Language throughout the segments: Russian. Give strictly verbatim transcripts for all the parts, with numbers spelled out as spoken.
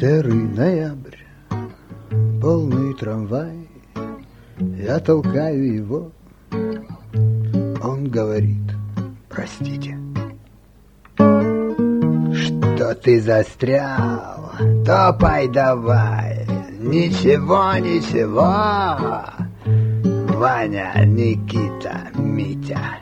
Серый ноябрь, полный трамвай, я толкаю его, он говорит: простите. Что ты застрял, топай давай. Ничего, ничего, Ваня, Никита, Митя.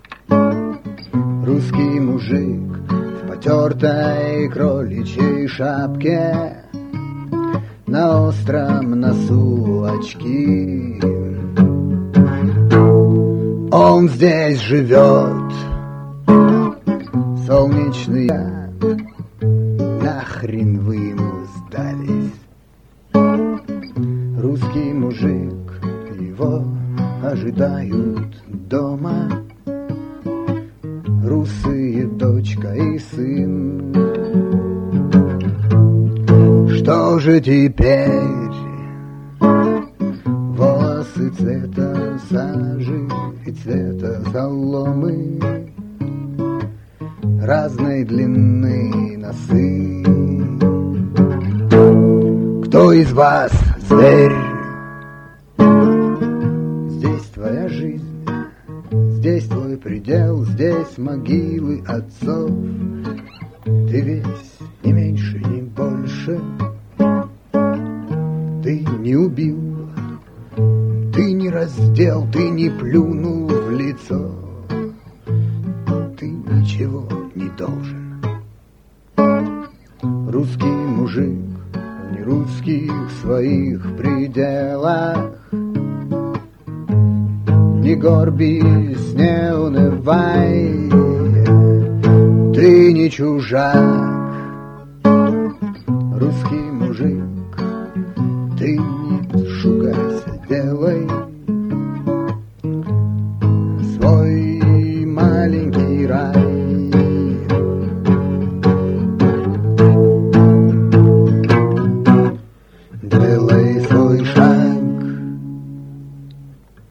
Русский мужик в потертой кроличьей шапке, на остром носу очки. Он здесь живет, солнечный, нахрен вы ему сдались. Русский мужик, его ожидают дома русые дочка и сын. Что же теперь? Волосы цвета сажи и цвета соломы, разной длины носы. Кто из вас зверь? Здесь твоя жизнь, здесь твой предел, здесь могилы отцов. Ты весь не меньше, не больше. Ты не убил, ты не раздел, ты не плюнул в лицо. Ты ничего не должен. Русский мужик в нерусских своих пределах. Не горбись, не унывай, ты не чужак. Русский